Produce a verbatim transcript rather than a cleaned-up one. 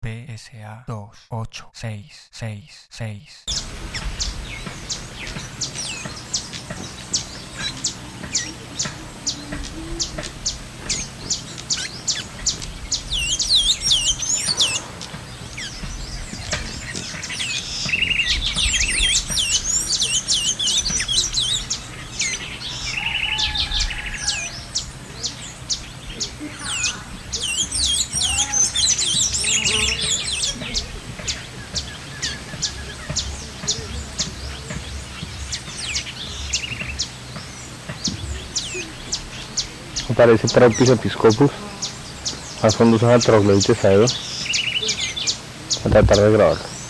B S A dos ocho seis seis seis. Aparece Traupis episcopus, al fondo son troglodites a tratar de grabarlo.